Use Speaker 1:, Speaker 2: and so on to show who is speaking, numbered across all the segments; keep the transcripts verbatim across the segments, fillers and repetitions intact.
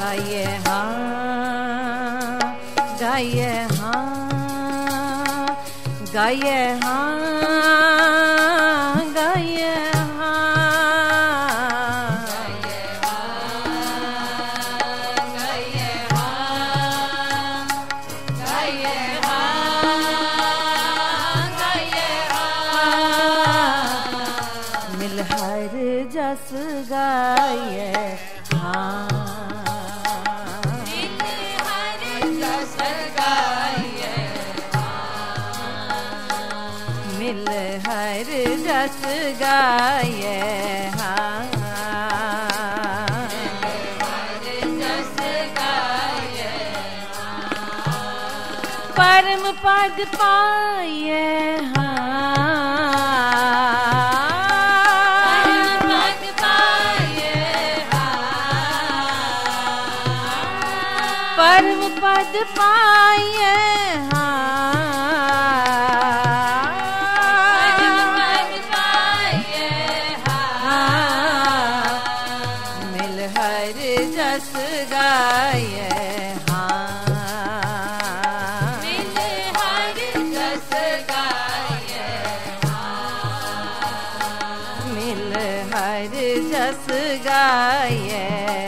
Speaker 1: गाइए हाँ गाइए हाँ गाइए हाँ गाइए जस गाइए हाँ मिल हर जस गाइए हाँ मिल हर जस गाइए हाँ हर जस गाइए परम पद पाइए हाँ परम पद पाइए हाँ परम पद पाइए हाँ मिल हर जस गाइए हाँ मिल हर जस गाइए हाँ मिल हर जस गाइए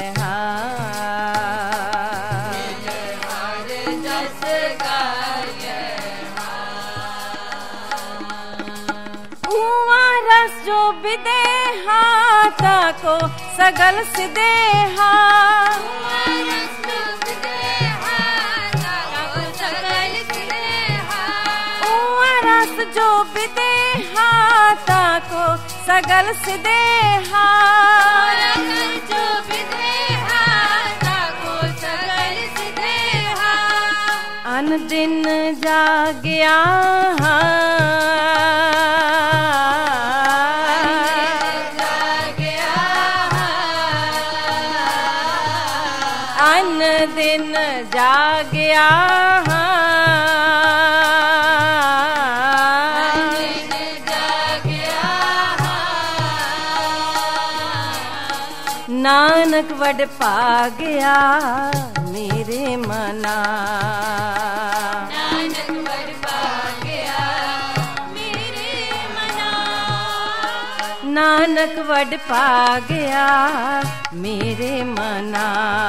Speaker 1: जो विदेहा ताको सगल सिदेहा रस जो विदेहा ताको सगल सिदेहा जो विदेहा ताको सगल सिदेहा अन दिन जाग्या अन दिन जाग्या नानक वड पा गया मेरे मना नानक वड पा गया मेरे मना नानक वड पा गया मेरे मना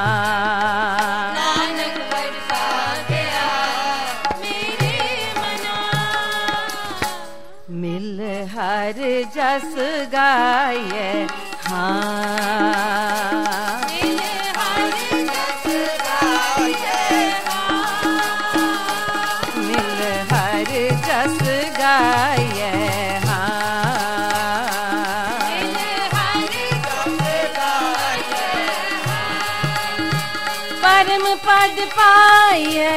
Speaker 1: नानक वड पा गया मेरे मना मिल हर जस गाइए हाँ मिल हर जस गाइए हाँ मिल हर जस गाइए परम पद पाइए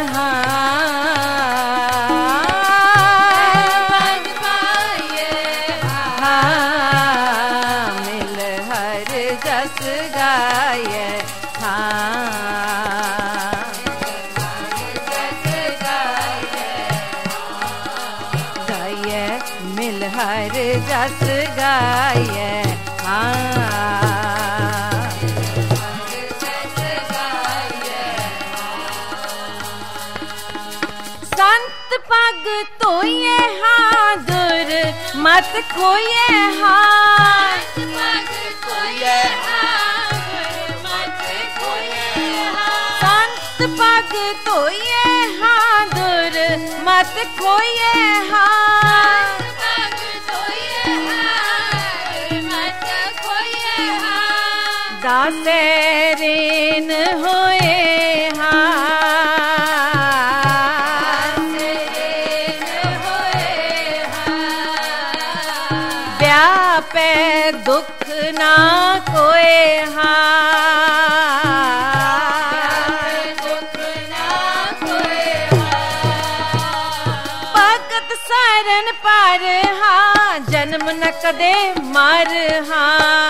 Speaker 1: हाँ पद पाइए हाँ मिल हर जस गाइए हाँ जस गाइए गाइए मिल हर जस गाइए हाँ संत पग तोइए हाँ दूर मत खोइए हाँ पग तोइए हाँ मत खोइए संत पग तोइए हाँ दूर मत खोइए हाँ पग तोइए हाँ मत खोइए हाँ दासेरीन होए हाँ पे दुख ना कोई हाँ दुख ना कोई भगत शरण पर हाँ जन्म न कदे मर हाँ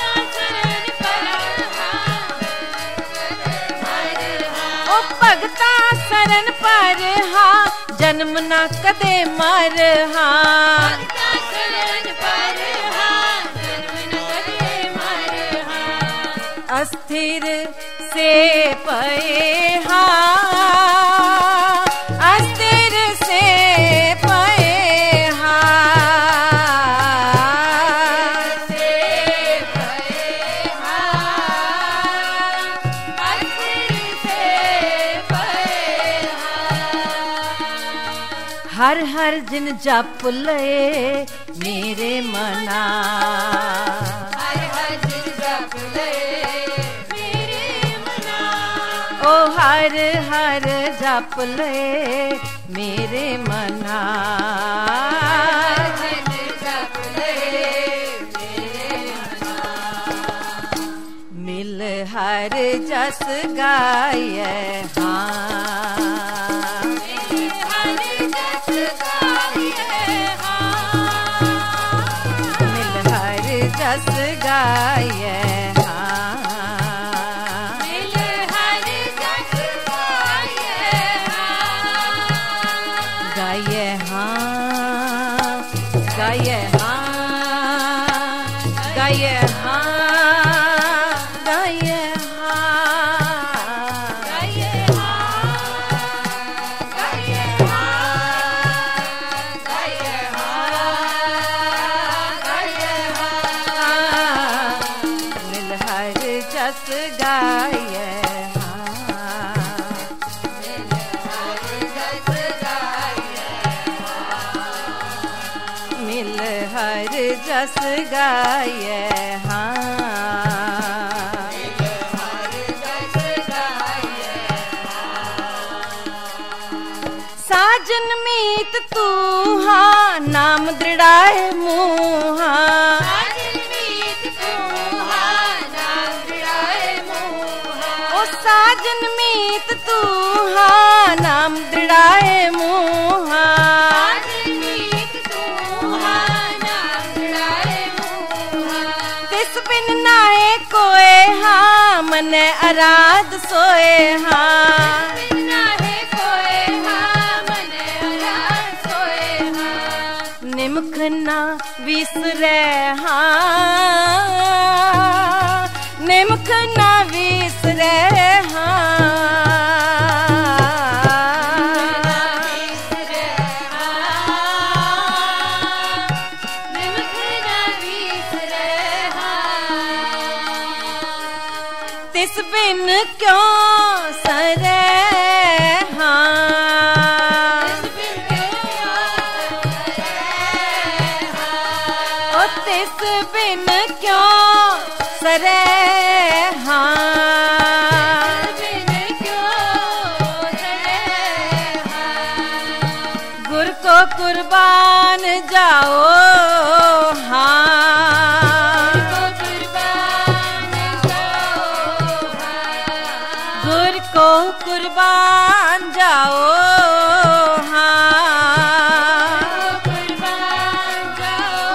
Speaker 1: ओ भगता शरण पर हाँ जन्म न कदे मर हाँ अस्थिर से पए हाँ अस्थिर से पए हाँ से पए हाँ अस्थिर से पए हाँ हर हर जिन जप लए मेरे मना ओ हर हर जप ले मेरे मना हर जप ले मेरे मना मिल हर जस गाये हाँ मिल हर जस गाये हाँ मिल हर जस गाये गाये हाँ गाये हाँ गाये हाँ गाये हाँ गाये हाँ गाये हाँ गाये हाँ गाये हाँ मिल हर जस गाये हर जस गाये हाँ हर जस गाये साजन मीत तू हाँ नाम दृढ़ाए मुँहा साजन मीत तू हाँ नाम दृढ़ाए मुँहा ओ साजन मीत तू हाँ नाम दृढ़ाए मुँहा कोए हाँ मन आराध सोए हाँ नाहे कोए हाँ मन आराध सोए हाँ निमख ना विसरे हाँ निमख ना विसरे तिस बिन क्यों सरे हाँ ओ तिस बिन क्यों सरे हाँ गुर को कुर्बान जाओ हाँ को कुर्बान जाओ हाँ कुर्बान जाओ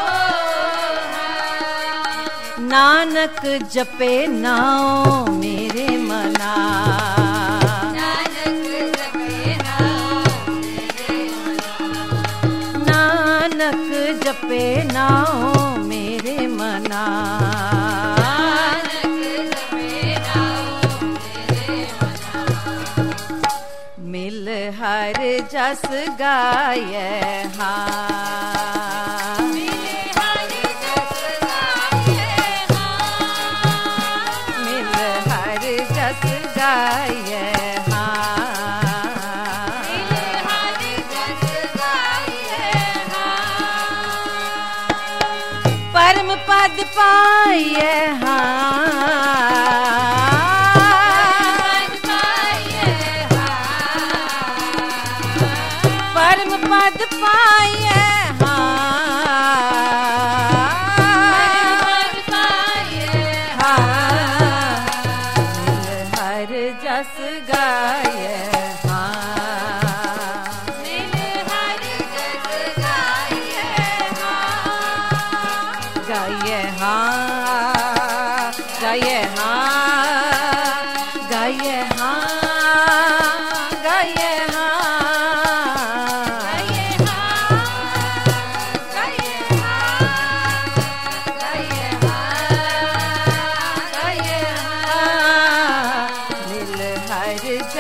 Speaker 1: हाँ नानक जपे नाओ मेरे मना नानक जपे नाओ मेरे मना नानक जपे नाओ मेरे मना मिल हर जस गाये हाँ मिल हर जस गाये हाँ मिल हर जस गाये हाँ मिल हर जस गाये हाँ परम पद पाये हाँ परम पद पाए हाँ हर जस गाये हाँ मिल हर जस गाये हाँ गाये हाँ गाये हाँ गाये हाँ गाये हाँ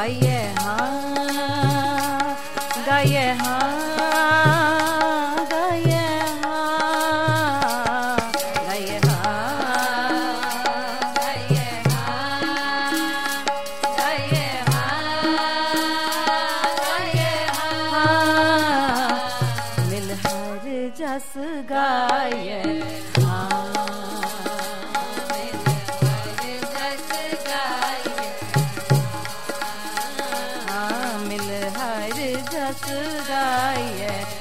Speaker 1: गाये हाँ गाये हाँ गाये हाँ गाये हाँ गाये हाँ गाये हाँ गाये हाँ मिल हर जस गाये हाँ मिल हर जस गाये हाँ मिल हर जस गाये